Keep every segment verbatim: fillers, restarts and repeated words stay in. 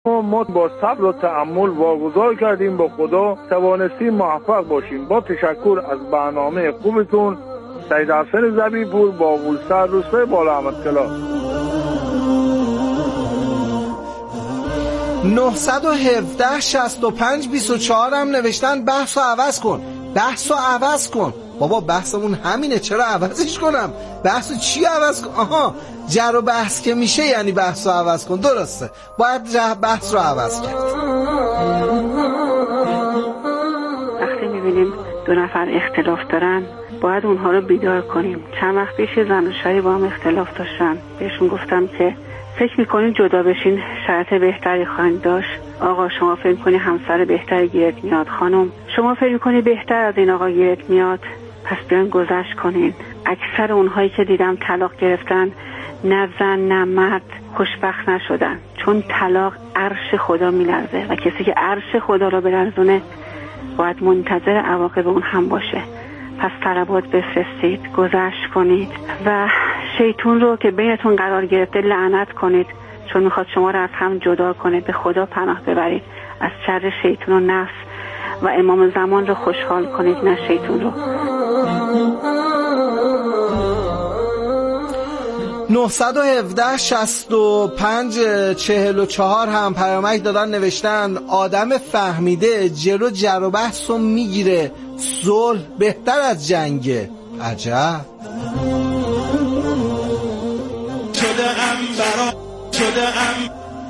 ما با صبر و تأمل واگذار کردیم با خدا توانستیم موفق باشیم. با تشکر از برنامه خوبتون. سید حسن زبیپور با بولسر روستای بالا احمدکلا. نه یک هفت شصت و پنج بیست و چهار هم نوشتن بحث رو عوض کن، بحث رو عوض کن. بابا بحثمون همینه، چرا عوضش کنم؟ بحث چی عوض کن؟ آها، جر و بحث که میشه یعنی بحث رو عوض کن. درسته، باید بحث رو عوض کرد. وقتی میبینیم دو نفر اختلاف دارن باید اونها رو بیدار کنیم. چند وقت پیش زن و شوهر با هم اختلاف داشتن، بهشون گفتم که فکر میکنین جدا بشین شرط بهتری خواهید داشت. آقا شما فکر میکنی همسر بهتری گیرت میاد، خانم شما فکر میکنی بهتر از این آقا گیرت میاد، پس بیان گذشت کنین. اکثر اونهایی که دیدم طلاق گرفتن نه زن نه مرد خوشبخت نشدن، چون طلاق عرش خدا میلرزه و کسی که عرش خدا را بلرزونه باید منتظر عواقب اون هم باشه. پس طلبات بفرستید، گذشت کنید و شیطون رو که بینتون قرار گرفته لعنت کنید، چون میخواد شما رو از هم جدا کنه. به خدا پناه ببرید از شر شیطون و نفس و امام زمان رو خوشحال کنید، نه شیطون رو. نه یک هفت شصت و پنج چهل و چهار هم پیامک دادن، نوشتن آدم فهمیده جلو جر و بحث رو میگیره، صلح بهتر از جنگه. عجب. شده ام برا شده ام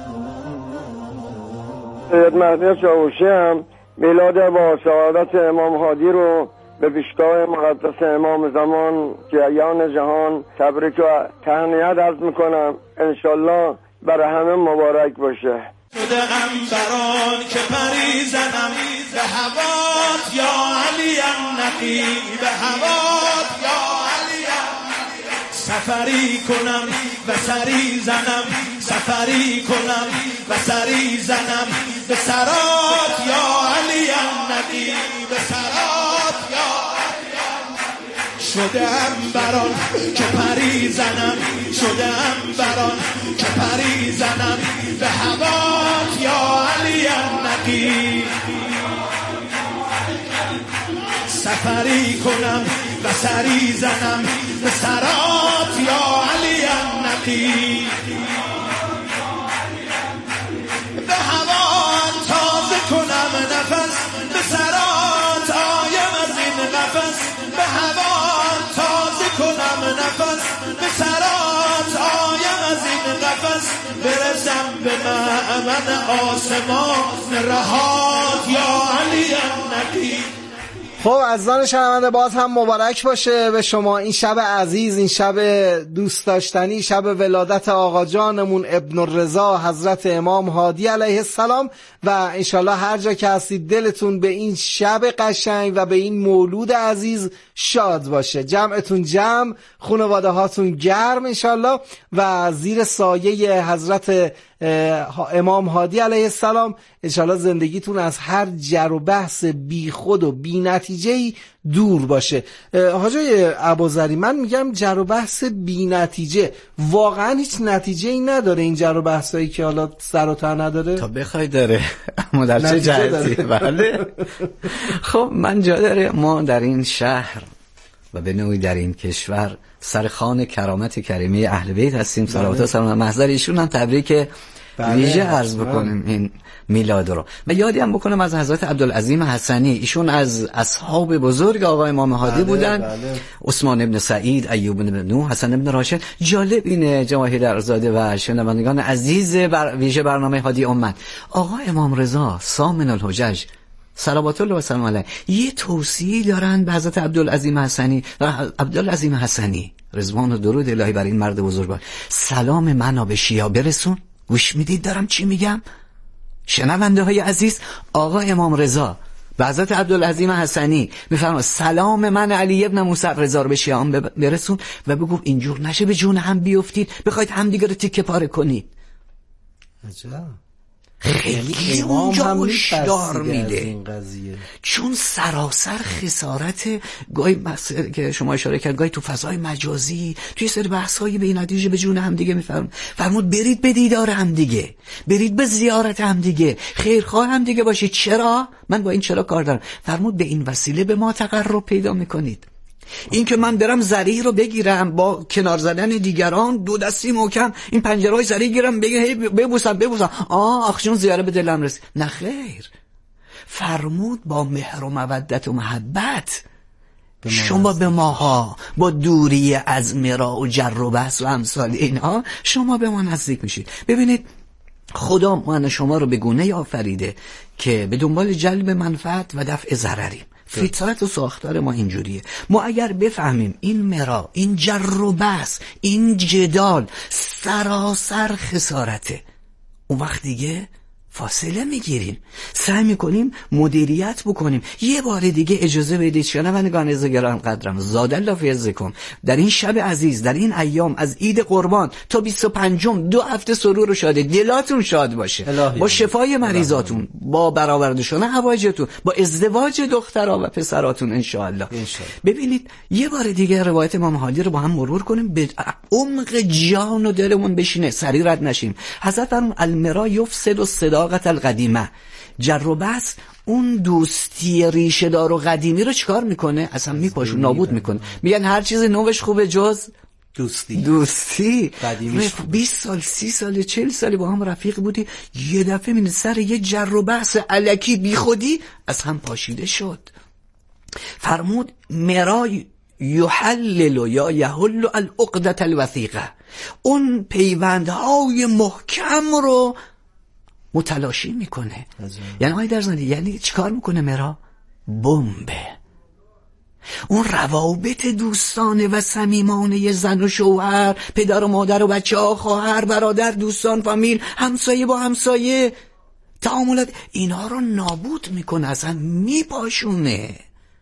سید مهدی چاوشی هم میلاد با شهادت امام هادی رو به پیشگاه مقدس امام زمان جریان جهان تبریک و تهنیت عرض میکنم. انشالله برای همه مبارک باشه. شده ام بران که پریزنم به هوات یا علی نقی، به هوات یا علی سفری کنم و سری زنم، سفری کنم و سری زنم به سرات یا علی نقی، به سرات یا شده ام بران که پری زنم، شده ام بران که پری زنم به هوات یا علی نقی، سفری کنم و سری زنم به سرات یا علی نقی، به هوات تازه کنم نفس به سرات آیم از این نفس، به هوات تازه کنم نفس به سرات آیم از این نفس، برسم به مأمن آسمان رهات یا علی نقی. خب عزیزان شنونده باز هم مبارک باشه به شما این شب عزیز، این شب دوست داشتنی، شب ولادت آقا جانمون ابن الرضا حضرت امام هادی علیه السلام. و انشالله هر جا که هستید دلتون به این شب قشنگ و به این مولود عزیز شاد باشه، جمعتون جمع، خانواده هاتون گرم انشالله و زیر سایه حضرت امام هادی علیه السلام انشالله زندگیتون از هر جر و بحث بی خود و بی نتیجه‌ای دور باشه. حاجای ابوذری من میگم جر و بحث بی نتیجه واقعا هیچ نتیجه‌ای نداره، این جر و بحثایی که حالا سر و ته نداره تا بخوای داره اما در چه جهتی؟ بله. خب من جا داره ما در این شهر و به نوعی در این کشور سرخوان کرامت کریمه اهل بیت هستیم، صلوات و سلام محضر ایشون هم تبریک ویژه عرض بکنیم این میلاد رو. و یادی هم بکنم از حضرت عبدالعظیم حسنی، ایشون از اصحاب بزرگ آقای امام هادی بودن. بله. عثمان ابن سعید، ایوب ابن نوح، حسن ابن راشد. جالب اینه جواهر ارزاده و شنوندگان عزیز بر ویژه برنامه هادی امت، آقا امام رضا سامن الحجج صلوات الله و سلام علیه یه توصیه دارن به حضرت عبدالعظیم حسنی و عبدالعظیم حسنی رضوان و درود الهی بر این مرد بزرگوار. سلام منو به شیعه برسون. گوش میدید دارم چی میگم؟ شنونده های عزیز، آقا امام رضا به حضرت عبدالعظیم حسنی میفرماد سلام من علی ابن موسی رضا رو به شیعان برسون و بگو اینجور نشه به جون هم بیفتید بخواید هم دیگه رو تیکه پاره کنید. عجب. خیلی اونجا هشدار میده این قضیه، چون سراسر خسارت. گاهی مثلا که شما اشاره کرد، گاهی تو فضای مجازی توی سری بحث‌های بی نتیجه به جون هم دیگه میفرم فرمود برید به دیدار هم دیگه، برید به زیارت هم دیگه، خیرخواه هم دیگه باشید. چرا؟ من با این چرا کار دارم. فرمود به این وسیله به ما تقرب پیدا میکنید. این که من برم زری رو بگیرم با کنار زدن دیگران، دو دستی محکم این پنجرهای زری گیرم بگیرم ببوسم ببوسم آه آخشون زیاره به دلم رسید، نه خیر. فرمود با مهر و مودت و محبت شما به ماها با دوری از مرا و جر و بحث و امثال اینها شما به ما نزدیک میشید. ببینید خدا من شما رو به گونه آفریده که به دنبال جلب منفعت و دفع ضرریم. فطرت و ساختار ما اینجوریه. ما اگر بفهمیم این مرا، این جر و بحث، این جدال سراسر خسارته، اون وقت دیگه فاصله میگیریم، سعی میکنیم مدیریت بکنیم. یه بار دیگه اجازه بدید شنوندگان عزیز گرامی قدرم، زاد الله فی عزکم، در این شب عزیز، در این ایام از عید قربان تا بیست و پنجم دو هفته سرور و شاده، دلاتون شاد باشه با شفای مریضاتون، با برآورده شدن حوایجتون، با ازدواج دخترها و پسراتون ان شاء الله. ببینید یه بار دیگه روایت امام هادی رو با هم مرور کنیم، به عمق جان و دلمون بشینه، سری رد نشیم. حضرت فرمود المرا یفسد الصداقة القدیمه، جر و بحث اون دوستی ریشه دار و قدیمی رو چیکار میکنه؟ اصلا میپاشه، نابود میکنه. میگن هر چیز نوش خوبه جز دوستی. دوستی بیست سال سی سال چهل سال با هم رفیق بودی، یه دفعه میبینی سر یه جر و بحث الکی بی خودی از هم پاشیده شد. فرمود مرا یحلل یا یحل العقدة الوثیقه، اون پیوندهای محکم رو متلاشی میکنه. یعنی آی در زندگی یعنی چیکار میکنه؟ مرا بمبه اون روابط دوستانه و صمیمانه زن و شوهر، پدر و مادر و بچه ها، خواهر برادر، دوستان، فامیل، همسایه با همسایه، تعاملات، اینا رو نابود میکنه، اصلا میپاشونه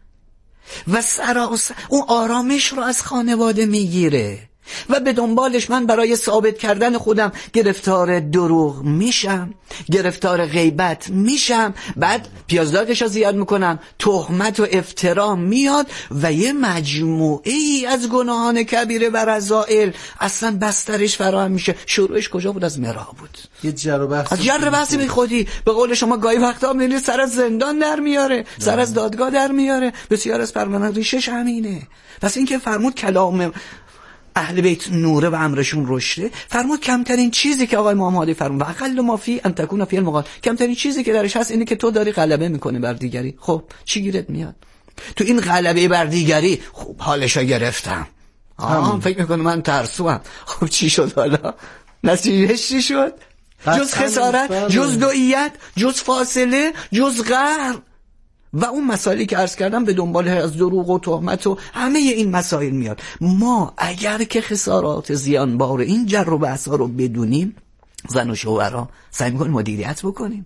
و سراسر اون آرامش رو از خانواده میگیره و به دنبالش من برای ثابت کردن خودم گرفتار دروغ میشم، گرفتار غیبت میشم، بعد پیازداغش رو زیاد میکنم، تهمت و افترا میاد و یه مجموعه ای از گناهان کبیره و رذائل اصلا بسترش فراهم میشه. شروعش کجا بود؟ از مرا بود، یه جر و بحث، از جر و بحث بی خودی. به قول شما گاهی وقتا میبینید سر از زندان در میاره، سر از دادگاه در میاره. بسیار از فرمان ریشش همینه. پس این که فرمود کلام اهل بیت نوره و امرشون رشده، فرمود کمترین چیزی که آقای امام هادی فرمود و اقل ما فی ان تکون فی المقال، کمترین چیزی که درش هست اینه که تو داری غلبه میکنی بر دیگری. خب چی گیرت میاد تو این غلبه بر دیگری؟ خب حالشو گرفتم، آه فکر میکنم من ترسوام. خب چی شد حالا؟ نتیجهش چی شد؟ جز خسارت، جز دوئیت، جز فاصله، جز قهر و اون مسائلی که عرض کردم به دنبال از دروغ و تهمت و همه این مسائل میاد. ما اگر که خسارات زیانبار این جر و بحث ها رو بدونیم، زن و شوهرها سعی میکنیم مدیریت بکنیم،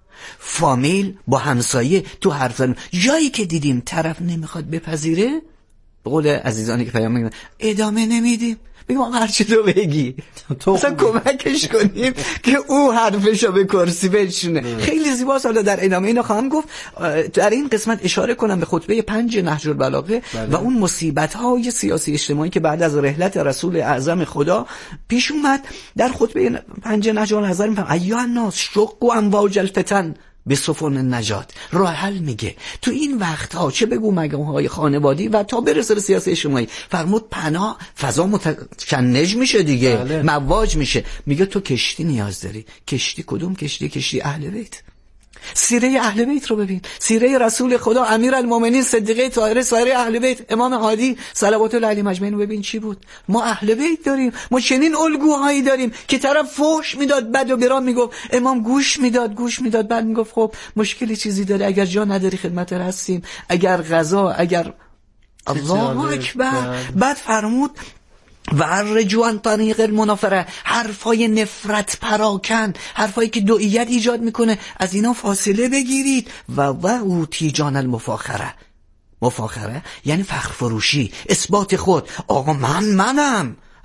فامیل با همسایه تو حرف زن، جایی که دیدیم طرف نمیخواد بپذیره، به قول عزیزانی که پیام میگن ادامه نمیدیم، بگیم آقا هرچی تو بگی، مثلا کمکش کنیم که او حرفشو به کرسی بشونه. خیلی زیباست. حالا در ادامه اینو خواهم گفت. در این قسمت اشاره کنم به خطبه پنج نهج البلاغه و اون مصیبت‌های سیاسی اجتماعی که بعد از رحلت رسول اعظم خدا پیش اومد. در خطبه پنج نهج البلاغه میفهم ایها الناس شقوا امواج الفتن به سفن نجات، راه حل میگه تو این وقتها، چه بگو مگه های خانوادی و تا برسه به سیاسی اجتماعی. فرمود پناه، فضا متشنج میشه دیگه، بله. مواج میشه. میگه تو کشتی نیاز داری. کشتی کدوم کشتی؟ کشتی اهل بیت. سیره اهل بیت رو ببین، سیره رسول خدا امیرالمومنین صدیقه طاهره سایر اهل بیت امام هادی صلوات الله علیه اجمعین رو ببین چی بود. ما اهل بیت داریم، ما چنین الگوهایی داریم که طرف فحش میداد بد و برام میگفت، امام گوش میداد گوش میداد بعد میگفت خب مشکلی چیزی داره، اگر جا نداری خدمت هستیم، اگر غذا، اگر الله اکبر. بعد فرمود و الرجوع عن طریق المنافره، حرفای نفرت پراکن، حرفایی که دوئیت ایجاد میکنه، از اینا فاصله بگیرید. و و اوتی جان المفاخره، مفاخره یعنی فخر فروشی، اثبات خود. آقا من منم،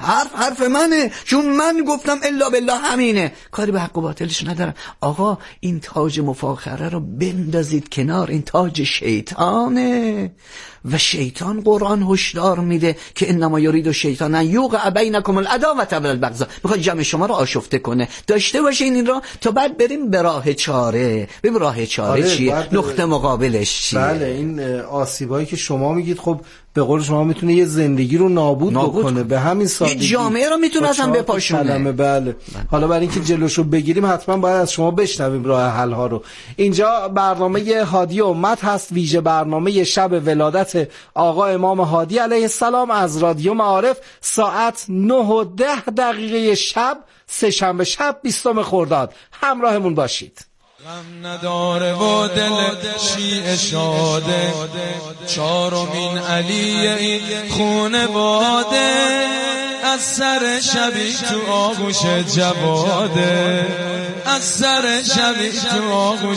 حرف حرف منه، چون من گفتم الا بالله همینه، کاری به حق و باطلش ندارم. آقا این تاج مفاخره رو بندازید کنار، این تاج شیطانه و شیطان قرآن هشدار میده که انما یرید الشیطان ان یوقع بینکم العداوة والبغضاء، میخواد جمع شما رو آشفته کنه. داشته باشین این را تا بعد بریم به راه چاره. ببین راه چاره آره چیه، نقطه مقابلش چیه. بله این آسیبایی که شما میگید خب به قول شما میتونه یه زندگی رو نابود, نابود بکنه، به همین سادگی یه جامعه رو میتونه اصلا بپاشونه. بله. بله حالا برای اینکه جلوشو بگیریم حتما باید از شما بشنویم راه حل ها رو. اینجا برنامه هادی امت هست، ویژه برنامه شب ولادت آقا امام هادی علیه السلام از رادیو معارف، ساعت نه و ده دقیقه شب، سه شنبه شب بیستم خرداد. همراهمون باشید. غم نداره و دل شیعه شاده، چارمین علی این خونه باده، از سر شبی تو آغوش جواده، از سر شبی تو آغوش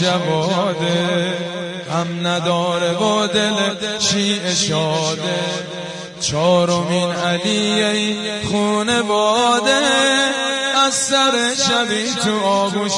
جواده. غم نداره و دل شیعه شاده، چارمین علی این خونه باده، از سر شبی تو آغوش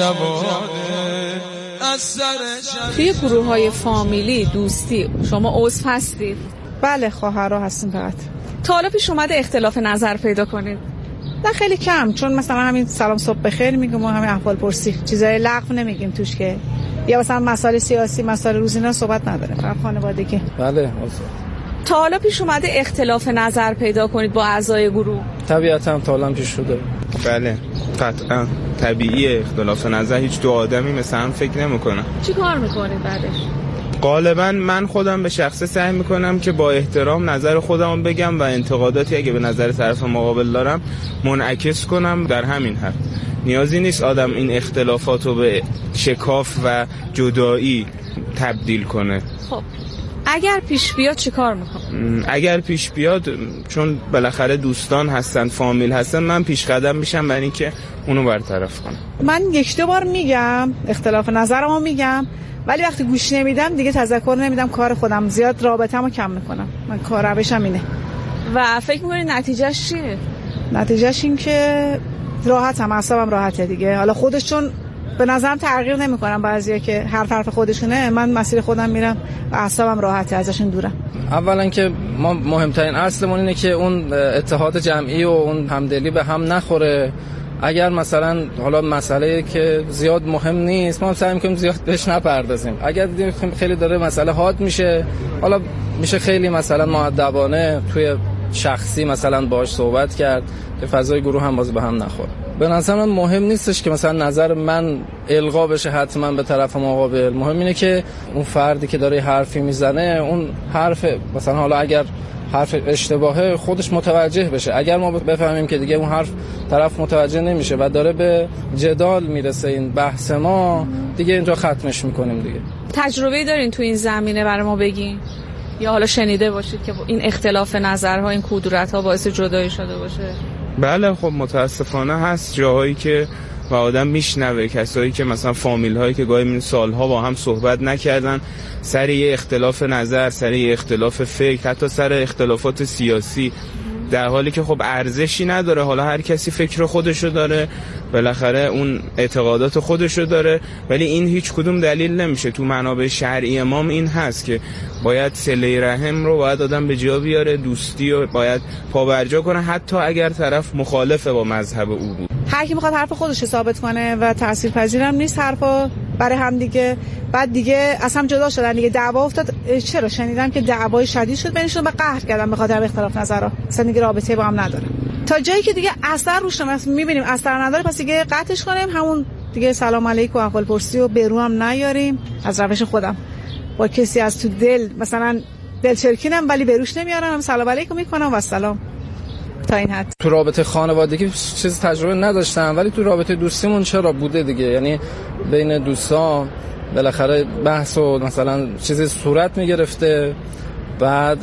جواده، از سر شبی. توی گروه های فامیلی دوستی شما عضو هستید؟ بله خواهرها هستیم. فقط تا حالا پیش اومده اختلاف نظر پیدا کنید؟ نه خیلی کم، چون مثلا همین سلام صبح بخیر میگم و همین احوال پرسی، چیزای لغو نمیگیم توش که، یا مثلا مسائل سیاسی، مسائل روزینه صحبت نداره، فقط خانوادگی. بله. تا حالا پیش اومده اختلاف نظر پیدا کنید با اعضای گروه؟ طبیعتا هم تا حالا پیش شده. بله قطعا طبیعیه اختلاف نظر، هیچ دو آدمی مثل هم فکر نمیکنن. چی کار میکنید بعدش؟ غالبا من خودم به شخصه سعی میکنم که با احترام نظر خودم بگم و انتقاداتی اگه به نظر طرف مقابل دارم منعکس کنم در همین حد. نیازی نیست آدم این اختلافات رو به شکاف و جدایی تبدیل کنه. خب اگر پیش بیاد چی کار میکنم؟ اگر پیش بیاد، چون بالاخره دوستان هستن، فامیل هستن، من پیش قدم میشم برای اینکه اونو برطرف کنم. من یک دو بار میگم اختلاف نظرمو میگم، ولی وقتی گوش نمیدم دیگه تذکر نمیدم، کار خودم زیاد رابطه‌مو کم میکنم. من کار روشم اینه. و فکر میکنید نتیجهش چیه؟ نتیجهش این که راحتم، اعصابم راحته دیگه. حالا خودش چون به نظرم تغییر نمیکنم، بعضیا که حرف حرف خودشونه، من مسیر خودم میرم و اعصابم راحته، ازشون دورم. اولا که ما مهمترین اصلمون اینه که اون اتحاد جمعی و اون همدلی به هم نخوره. اگر مثلا حالا مسئله که زیاد مهم نیست، ما سعی می‌کنیم زیاد بهش نپردازیم. اگر دیدیم خیلی داره مسئله حاد میشه، حالا میشه خیلی مثلا مؤدبانه توی شخصی مثلا باهاش صحبت کرد که فضای گروه هم باز به هم نخوره. به نظر من مهم نیستش که مثلا نظر من القا بشه حتما به طرف مقابل. مهم اینه که اون فردی که داره حرفی میزنه، اون حرف مثلا حالا اگر حرف اشتباهه خودش متوجه بشه. اگر ما بفهمیم که دیگه اون حرف طرف متوجه نمیشه و داره به جدال میرسه این بحث ما، دیگه اینجا ختمش میکنیم دیگه. تجربه‌ای دارین تو این زمینه برای ما بگین؟ یا حالا شنیده باشید که این اختلاف نظرها، این کدورت‌ها باعث جدایی شده باشه؟ بله خب متاسفانه هست جاهایی که و آدم میشنوه کسایی که مثلا فامیل هایی که گاهی من سالها با هم صحبت نکردن، سر یه اختلاف نظر، سر یه اختلاف فکر، حتی سر اختلافات سیاسی، در حالی که خب ارزشی نداره. حالا هر کسی فکر خودشو داره، بالاخره اون اعتقادات خودشو داره، ولی این هیچ کدوم دلیل نمیشه. تو منابع شرعی امام این هست که باید صله رحم رو باید آدم به جا بیاره، دوستی رو باید پابرجا کنه، حتی اگر طرف مخالف با مذهب او بود. هر کی میخواد حرف خودش رو ثابت کنه و تاثیرپذیرم نیست حرفا برای هم دیگه. بعد دیگه اصلا جدا شدن دیگه، دعوا افتاد. چرا شنیدم که دعوای شدید شد بینشون و قهر کردن به خاطر اختلاف نظرها، اصلا دیگه رابطه با هم نداره. تا جایی که دیگه اثر روش میبینیم اثر نداره، پس دیگه قطعش کنیم، همون دیگه سلام علیکم و احوال پرسی و برو هم نیاریم. از روش خودم با کسی از تو دل مثلا دلچرکینم ولی بروش نمیارم، هم سلام علیکم میکنم و سلام، تا این حد. تو رابطه خانوادگی چیز تجربه نداشتم، ولی تو رابطه دوستیمون چرا بوده دیگه. یعنی بین دوستان بالاخره بحث و مثلا چیزی صورت میگرفته. بعد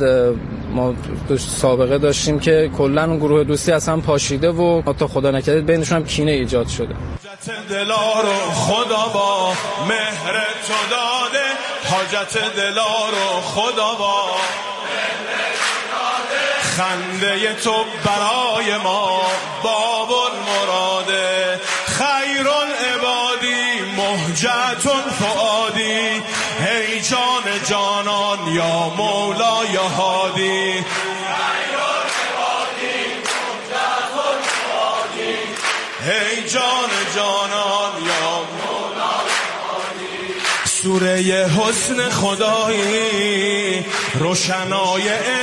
ما سابقه داشتیم که کلا اون گروه دوستی اصلا پاشیده و تا خدا نکرده بینشون هم کینه ایجاد شده. حاجت دلا رو خدا با مهر تو داده، حاجت دلا رو خدا با خنده تو برای ما باب المراده خیر العبادی مهجت فؤادی ای جان جانان یا مولا یا هادی خیر العبادی مهجت فؤادی ای جان جانان یا مولا یا هادی سوره حسن خدایی روشنای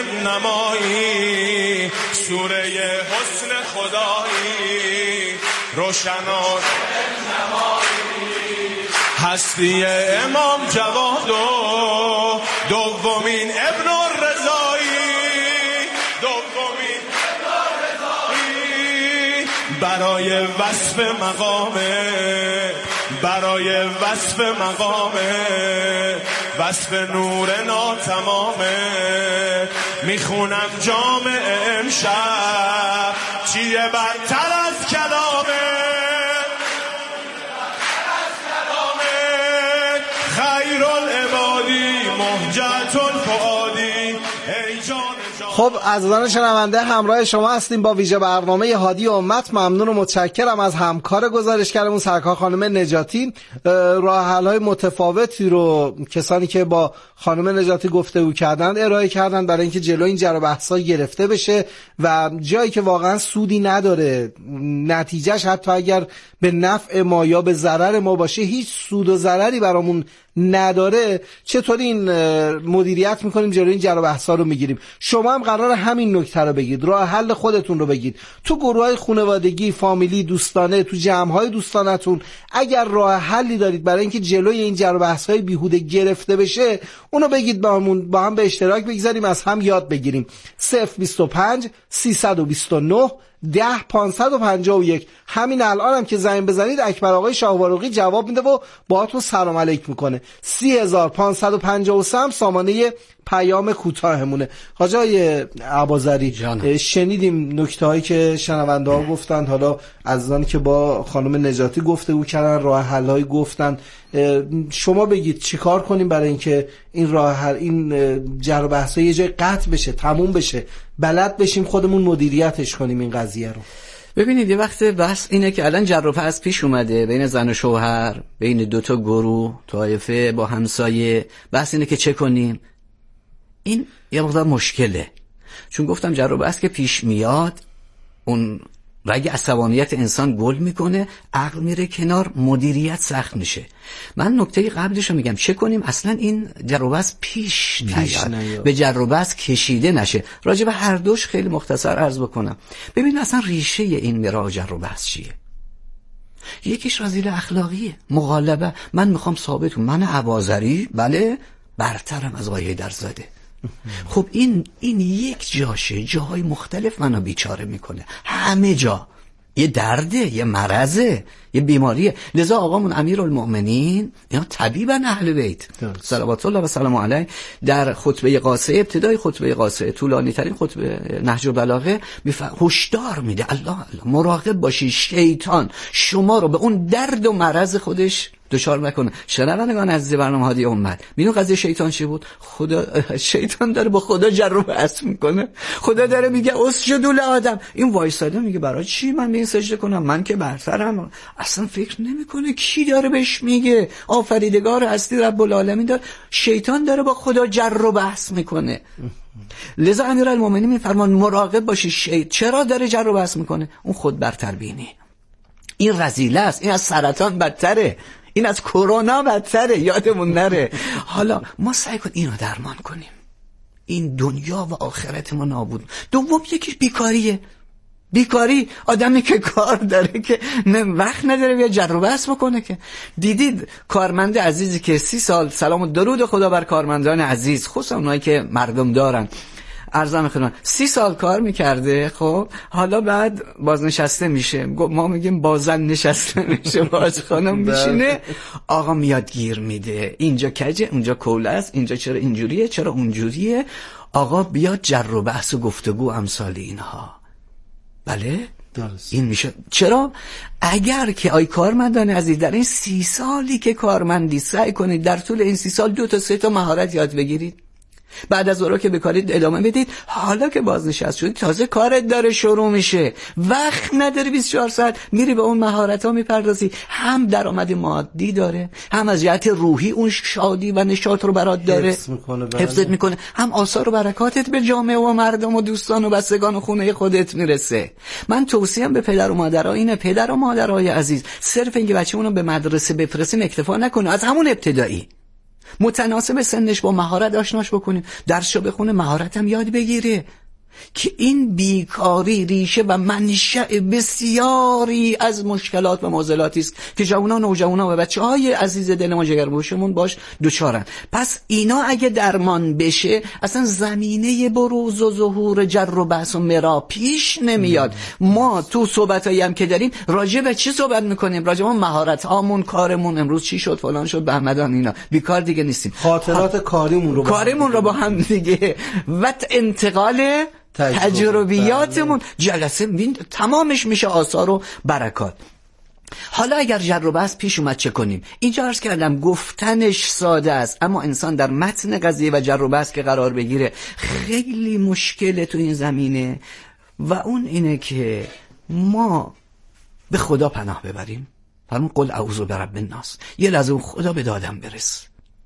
نمایی سوره حسن خدایی روشنای نمایی هستی امام جواد و دومین ابن الرضایی دومین ابن الرضایی برای وصف مقامه برای وصف مقامه وصف نور ناتمامه میخونم جامع امشب چیه برتر از کلامه خیر العبادی مهجت الفؤادی ای جان. خب عزیزان شنونده همراه شما هستیم با ویژه برنامه هادی امت. ممنون و متشکرم از همکار گزارشگرمون سرکار خانم نجاتی. راه حل‌های متفاوتی رو کسانی که با خانم نجاتی گفتگو کردند ارائه کردند برای اینکه جلوی این جر و بحث‌ها گرفته بشه و جایی که واقعا سودی نداره، نتیجهش حتی اگر به نفع ما یا به ضرر ما باشه هیچ سود و ضرری برامون نداره، چطوری این مدیریت میکنیم جلوی این جر و بحث‌ها رو میگیریم. شما هم قرار همین نکته رو بگید، راه حل خودتون رو بگید تو گروه‌های خانوادگی، فامیلی، دوستانه، تو جمع‌های دوستانتون. اگر راه حلی دارید برای اینکه جلوی این جر و بحث‌های بیهوده گرفته بشه اونو بگید با همون با هم به اشتراک بگذاریم، از هم یاد بگیریم. صفر بیست و پنج سیصد و بیست و نه ده پانصد و پنجاه و یک. همین الان هم که زنگ بزنید اکبر آقای شاهوارقی جواب میده و باهاتون سلام علیک میکنه. سی هزار پانصد و پنجاه و سه هم سامانه پیام کوتاهمونه. حاج آقای عبازری شنیدیم نکته هایی که شنونده ها گفتند، حالا عزیزانی که با خانم نجاتی گفتگو کردن راه حل هایی گفتن، شما بگید چیکار کنیم برای اینکه این راه حل این جر و بحث یه جای قطع بشه، تموم بشه، بلد بشیم خودمون مدیریتش کنیم این قضیه رو. ببینید یه وقت بحث اینه که الان جر و بحث پیش اومده بین زن و شوهر، بین دو تا گروه، طایفه با همسایه. بحث اینه که چه کنیم. این یه مقدار مشکله، چون گفتم جر و بحث که پیش میاد اون رگ عصبانیت انسان گل میکنه، عقل میره کنار، مدیریت سخت میشه. من نکته قبلشو میگم چه کنیم اصلا این جر و بحث پیش نیاد، به جر و بحث کشیده نشه. راجع به هر دوش خیلی مختصر عرض بکنم. ببین اصلا ریشه این میرا جر و بحث چیه؟ یکیش رذیل اخلاقیه، مغالبه. من میخوام ثابت کنم من عبازری بله برترم از آقای درزاده. خب این این یک جاشه، جاهای مختلف منو بیچاره میکنه، همه جا یه درده، یه مرضه، یه بیماریه. لذا آقامون امیرالمؤمنین اینا طبیبن اهل بیت صلوات الله و سلام علیه در خطبه قاصه، ابتدای خطبه قاصه، طولانی ترین خطبه نهج البلاغه، هشدار میده الله الله مراقب باشی شیطان شما رو به اون درد و مرض خودش دچار نکنه. شنوندگان عزیز برنامه هادی امت، میدون قضیه شیطان چی بود؟ خدا شیطان داره با خدا جر و بحث میکنه. خدا داره میگه اسجدوا لآدم، این وایساده میگه برای چی من به این سجده کنم؟ من که برترم. اصلا فکر نمیکنه کی داره بهش میگه. آفریدگار هستی رب العالمین داره، شیطان داره با خدا جر و بحث میکنه. لذا امیرالمومنین میفرمان مراقب باشی شیطان چرا داره جر و بحث میکنه؟ اون خود برتر بینی. این رذیله است، این از سرطان بدتره، این از کرونا بدتره، یادمون نره. حالا ما سعی کن اینو درمان کنیم، این دنیا و آخرت ما نابود. دوم یکیش بیکاریه. بیکاری آدمی که کار داره که نه وقت نداره بیا جر و بحث بکنه. که دیدید کارمند عزیزی که سی سال سلام و درود خدا بر کارمندان عزیز، خصوصا اونایی که مردم دارن، ارزم خدمت، سی سال کار میکرده، خب حالا بعد بازنشسته میشه. ما میگیم بازن نشسته میشه، باز خانم میشینه، آقا میاد گیر میده، اینجا کجه، اونجا کوله است، اینجا چرا اینجوریه، چرا اونجوریه. آقا بیاد جر و بحث و گفتگو امثال اینها. بله درست. این میشه. چرا؟ اگر که آی کارمندان عزیز در این سی سالی که کارمندی سعی کنید در طول این سی سال دو تا سه تا مهارت یاد بگیرید، بعد از اون که بکارید ادامه بدید. حالا که بازنشسته شدید تازه کارت داره شروع میشه، وقت نداری بیست و چهار ساعت میری به اون مهارت‌ها میپردازی. هم درآمد مادی داره، هم از جهت روحی اون شادی و نشاط رو برات داره، حفظ میکنه، حفظت میکنه، هم آثار و برکاتت به جامعه و مردم و دوستان و بستگان و خونه خودت میرسه. من توصیه‌ام به پدر و مادرها اینه، پدر و مادرای عزیز، صرف اینکه بچه‌مون رو به مدرسه بفرستیم اکتفا نکنه، از همون ابتدایی متناسب سنش با مهارت آشناش بکنیم، درسشو بخونه، مهارتم یاد بگیره. که این بیکاری ریشه و منشأ بسیاری از مشکلات و معضلاتی است که جوانان و نوجوانان و بچه‌های عزیز دل ما جگرگوشمون باش دوچارن. پس اینا اگه درمان بشه اصلا زمینه بروز و ظهور جر و بحث و مرا پیش نمیاد. ما تو صحبتایی هم که داریم راجع به چی صحبت میکنیم؟ راجع به مهارت هامون، کارمون، امروز چی شد، فلان شد، بهمدان، اینا. بیکار دیگه نیستیم. خاطرات کاریمون رو کاریمون رو با هم دیگه و انتقال تجربیاتمون جلسه بین تمامش میشه آثار و برکات. حالا اگر جر و بحث پیش اومد چه کنیم؟ اینجا عرض کردم گفتنش ساده است، اما انسان در متن قضیه و جر و بحث که قرار بگیره خیلی مشکله تو این زمینه. و اون اینه که ما به خدا پناه ببریم. فرمون قل اعوذ برب الناس، یه لحظه خدا به دادم برس،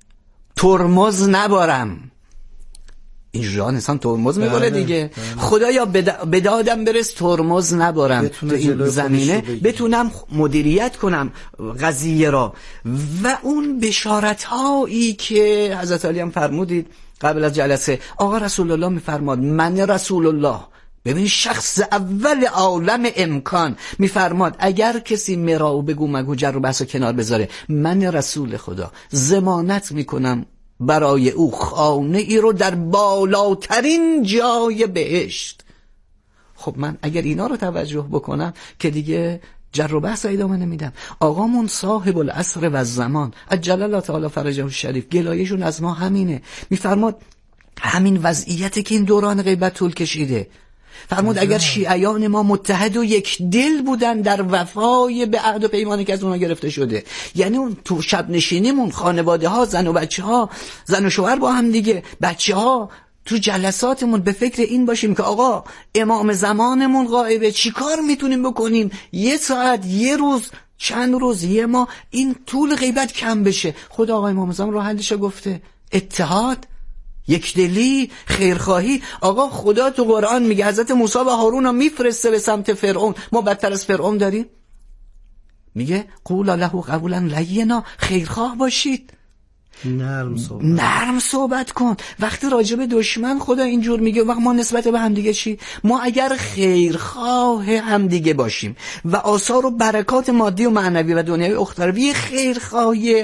ترمز نبارم. اینجا انسان ترمز می‌کنه دیگه. خدایا به دادم برس، ترمز نبارم، تو این زمینه بتونم مدیریت کنم قضیه را. و اون بشارت‌هایی که حضرت علی هم فرمودید قبل از جلسه، آقا رسول الله می‌فرماد من رسول الله، ببین شخص اول عالم امکان میفرماد اگر کسی مرا و بگو مگو جر و بحث کنار بذاره، من رسول خدا ضمانت میکنم برای او خانه ای رو در بالاترین جای بهشت. خب من اگر اینا رو توجه بکنم که دیگه جر و بحث ادامه نمیدم. آقامون صاحب العصر و الزمان عجل الله تعالی فرجه الشریف گلایشون از ما همینه. میفرماد همین وضعیتی که این دوران غیبت طول کشیده، فرمود اگر شیعیان ما متحد و یک دل بودن در وفای به عهد و پیمانی که از اونها گرفته شده، یعنی اون تو شب نشینیمون، خانواده ها، زن و بچه ها، زن و شوهر با هم دیگه، بچه ها، تو جلساتمون به فکر این باشیم که آقا امام زمانمون غایبه، چی کار میتونیم بکنیم یه ساعت، یه روز، چند روز، یه ماه این طول غیبت کم بشه. خود آقای امام زمان راه حلش گفته، اتحاد، یک دلی، خیرخواهی. آقا خدا تو قرآن میگه حضرت موسی و هارون رو میفرسته به سمت فرعون. ما بدتر از فرعون داریم؟ میگه قولا له قولا لینا، خیرخواه باشید، نرم صحبت نرم صحبت کن. وقتی راجع به دشمن خدا اینجور میگه، وقت ما نسبت به همدیگه چی؟ ما اگر خیرخواه همدیگه باشیم و آثار و برکات مادی و معنوی و دنیوی اخروی خیرخواهی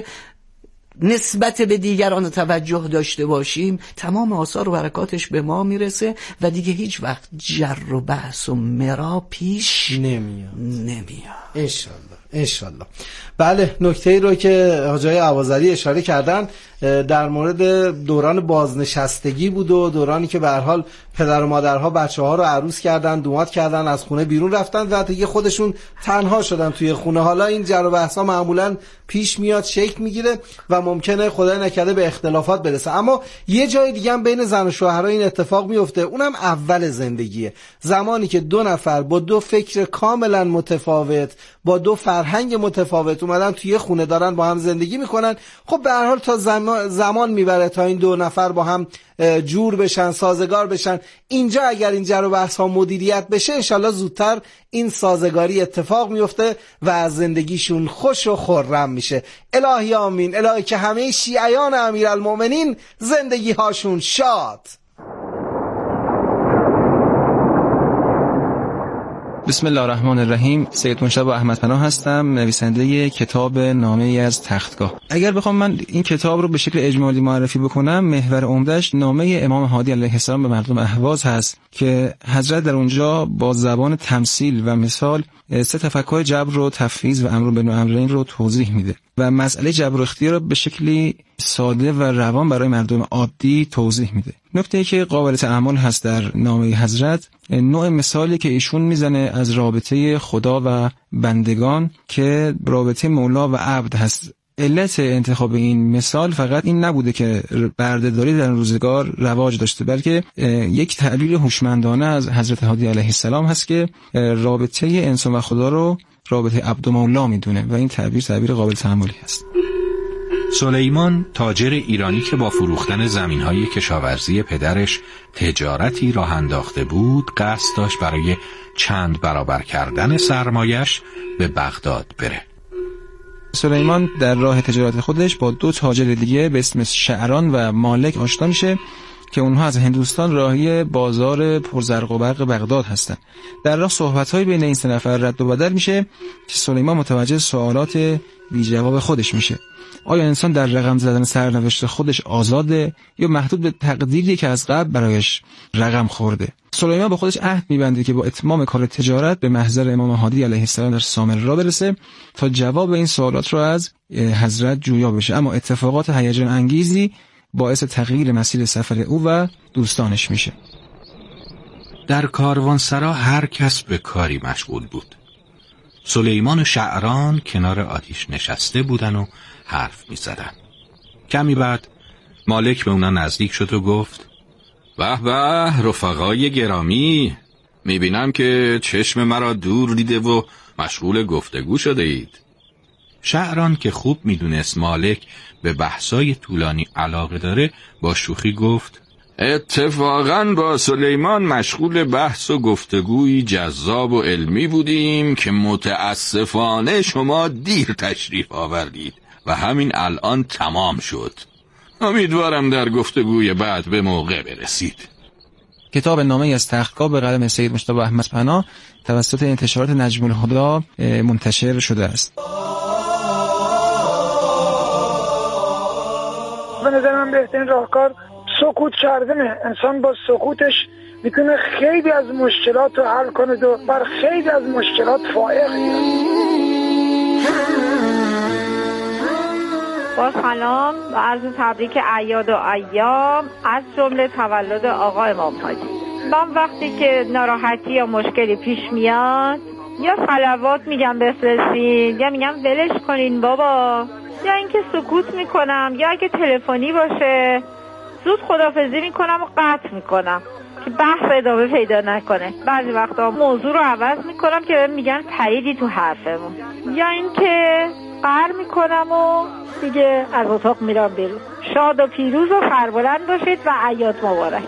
نسبت به دیگران توجه داشته باشیم، تمام آثار و برکاتش به ما میرسه و دیگه هیچ وقت جر و بحث و مرا پیش نمیاد نمیاد انشالله انشالله. بله، نکته‌ای رو که حاجی اوازری اشاره کردن در مورد دوران بازنشستگی بود و دورانی که به هر حال پدر و مادرها بچه‌ها رو عروس کردن، دومات کردن، از خونه بیرون رفتن و دیگه خودشون تنها شدن توی خونه. حالا این جر و بحثا معمولاً پیش میاد، شکل میگیره و ممکنه خدای نکرده به اختلافات برسه. اما یه جای دیگه هم بین زن و شوهرها این اتفاق میفته، اونم اول زندگیه، زمانی که دو نفر با دو فکر کاملا متفاوت، با دو فرهنگ متفاوت اومدن توی خونه دارن با هم زندگی میکنن. خب به هر حال تا زمان, زمان میبره تا این دو نفر با هم جور بشن، سازگار بشن. اینجا اگر این جر و بحث ها مدیریت بشه انشالله زودتر این سازگاری اتفاق میفته و از زندگیشون خوش و خرم میشه. الهی آمین. الهی که همه شیعیان امیرالمومنین زندگی هاشون شاد. بسم الله الرحمن الرحیم. سید مجتبی احمدپناه هستم، نویسنده کتاب نامه ای از تختگاه. اگر بخوام من این کتاب رو به شکل اجمالی معرفی بکنم، محور عمده‌اش نامه امام هادی علیه السلام به مردم اهواز هست که حضرت در اونجا با زبان تمثیل و مثال سه تفکر جبر و تفویض و امر بالمعروف رو توضیح میده و مسئله جبر و اختیار رو به شکلی ساده و روان برای مردم عادی توضیح میده. نکته‌ای که قابل تأمل هست در نامه حضرت، نوع مثالی که ایشون میزنه از رابطه خدا و بندگان که رابطه مولا و عبد هست. علت انتخاب این مثال فقط این نبوده که بردهداری در روزگار رواج داشته، بلکه یک تعبیر هوشمندانه از حضرت هادی علیه السلام هست که رابطه انسان و خدا رو رابطه عبد و مولا میدونه و این تعبیر تعبیر قابل تأملی هست. سلیمان تاجر ایرانی که با فروختن زمین‌های کشاورزی پدرش تجارتی راه انداخته بود، قصد داشت برای چند برابر کردن سرمایش به بغداد بره. سلیمان در راه تجارت خودش با دو تاجر دیگه به اسم شعران و مالک آشنا میشه که اونها از هندوستان راهی بازار پرزرق و برق بغداد هستن. در راه صحبت‌های بین این سه نفر رد و بدل میشه که سلیمان متوجه سوالات بی جواب خودش میشه. آیا انسان در رقم زدن سرنوشت خودش آزاده یا محدود به تقدیری که از قبل برایش رقم خورده؟ سلیمان با خودش عهد می‌بنده که با اتمام کار تجارت به محضر امام هادی علیه السلام در سامرا برسه تا جواب این سوالات رو از حضرت جویا بشه. اما اتفاقات هیجان انگیزی باعث تغییر مسیر سفر او و دوستانش میشه. در کاروانسرا هر کس به کاری مشغول بود. سلیمان و شعران کنار آتیش نشسته بودن و حرف می زدن. کمی بعد مالک به اونا نزدیک شد و گفت: به به رفقای گرامی، می بینم که چشم مرا دور دیده و مشغول گفتگو شده اید. شعران که خوب می دونست مالک به بحثای طولانی علاقه داره با شوخی گفت: اتفاقاً با سلیمان مشغول بحث و گفتگوی جذاب و علمی بودیم که متاسفانه شما دیر تشریف آوردید و همین الان تمام شد. امیدوارم در گفتگوی بعد به موقع برسید. کتاب نامه از تختگاه به قلم سید مجتبی احمد پناه توسط انتشارات نجم الهدی منتشر شده است. به نظر من بهترین راهکار سکوت کردنه. انسان با سکوتش میتونه خیلی از مشکلات رو حل کنه و بر خیلی از مشکلات فائق. با سلام و عرض تبریک اعیاد و ایام از جمله تولد آقا امام هادی. من وقتی که ناراحتی یا مشکلی پیش میاد یا صلوات میگم بفرستین یا میگم ولش کنین بابا، یا اینکه سکوت میکنم، یا اگه تلفنی باشه زود خدافظی میکنم و قطع میکنم که بحث ادامه پیدا نکنه. بعضی وقتا موضوع رو عوض میکنم که میگن پریدی تو حرفمون، یا اینکه قهر میکنم و دیگه از اتاق میرم بیرون. شاد و پیروز و سربلند باشید و اعیاد مبارک.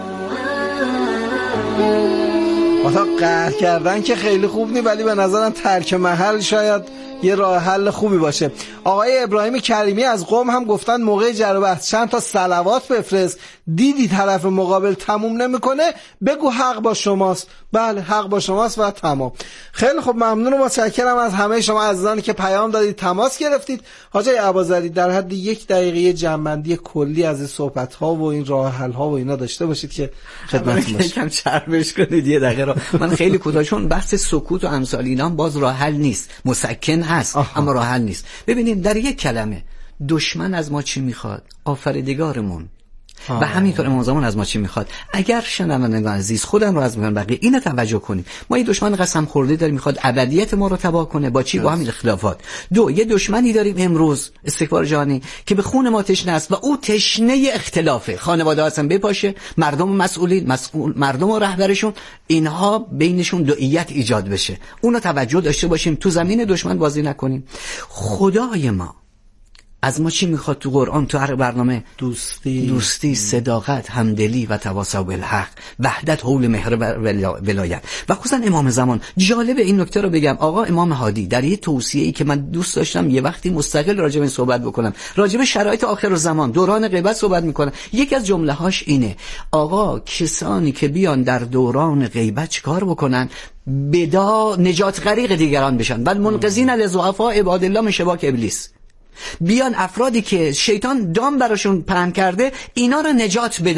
مثلا قهر کردن که خیلی خوب نی، ولی به نظرم ترک محل شاید یه راه حل خوبی باشه. آقای ابراهیم کریمی از قم هم گفتن موقع جر و بحث چند تا صلوات بفرست، دیدی طرف مقابل تموم نمیکنه بگو حق با شماست. بله حق با شماست و تمام. خیلی خب ممنون و متشکرم از همه شما عزیزانی که پیام دادید، تماس گرفتید. حاج اباظری در حد یک دقیقه جمع‌بندی کلی از این صحبت ها و این راه حل ها و اینا داشته باشید که خدمتتون باشه. یکم چربش کنید یه دقیقه رو. من خیلی کوتاه، چون بحث سکوت و امثال اینا باز راه حل نیست، مسکن هست آها. اما راه حل نیست. ببینید در یک کلمه دشمن از ما چی میخواد؟ آفریدگارمون. و همینطور امام زمان از ما چی میخواد؟ اگر شنوندگان عزیز خودم رو از میان بقیه اینو توجه کنیم، ما یه دشمن قسم خورده داریم میخواد ابدیت ما رو تباه کنه. با چی؟ با همین اختلافات. دو، یه دشمنی داریم امروز استکبار جهانی که به خون ما تشنه است و او تشنه اختلافه. خانواده هستن بپاشه، مردم مسئولین، مسئول مردم و رهبرشون، اینها بینشون دوئیت ایجاد بشه. اونو توجه داشته باشیم، تو زمین دشمن بازی نکنیم. خدای ما از ما چی میخواد تو قرآن؟ تو هر برنامه دوستی دوستی صداقت، همدلی و تواصی بالحق، وحدت، حول، مهر و ولایت. و خصوصا امام زمان. جالب این نکته رو بگم، آقا امام هادی در یه توصیه‌ای که من دوست داشتم یه وقتی مستقل راجع به این صحبت بکنم، راجع به شرایط آخر زمان، دوران غیبت صحبت میکنم، یکی از جمله‌هاش اینه: آقا کسانی که بیان در دوران غیبت چیکار بکنن؟ بدا نجات غریق دیگران بشن. بل منقذین لضعفاء عباد الله من شباک ابلیس. بیان افرادی که شیطان دام براشون پهن کرده اینا رو نجات بدن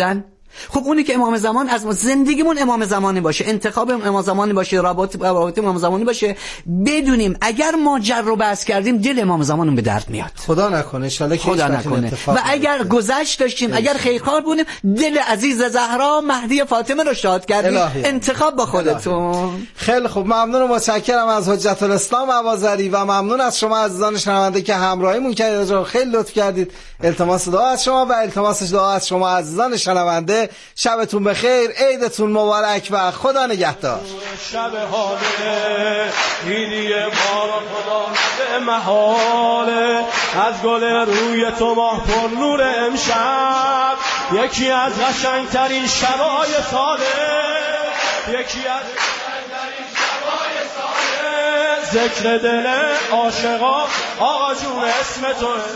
خب اونی که امام زمان از ما زندگیمون امام زمانی باشه، انتخاب امام زمانی باشه، رابط رابط امام زمانی باشه، بدونیم اگر ما جر رو بحث کردیم دل امام زمانمون به درد میاد. خدا نکنه ان شاءالله که خدا نکنه. و اگر گذشت داشتیم، اگر خیرخواه بودیم، دل عزیز زهرا مهدی فاطمه رو شاد کردیم. الهی. انتخاب با خودتون. خیلی خوب، ممنون و متشکرم از حجت الاسلام اوازری و ممنون از شما عزیزان شنونده که همراهیمون کردید. خیلی لطف کردید. التماس دعا از شما و التماس دعا از شما عزیزان شنونده. شبتون بخیر، عیدتون مبارک و خدا نگهدار. شب حاله دیدی بار خدا به محاله، از گل روی تو ماه پر نور امشب، یکی از قشنگترین شبای ساله، یکی از قشنگترین شبای ساله، ذکر دل عاشقا آقا جون اسم تو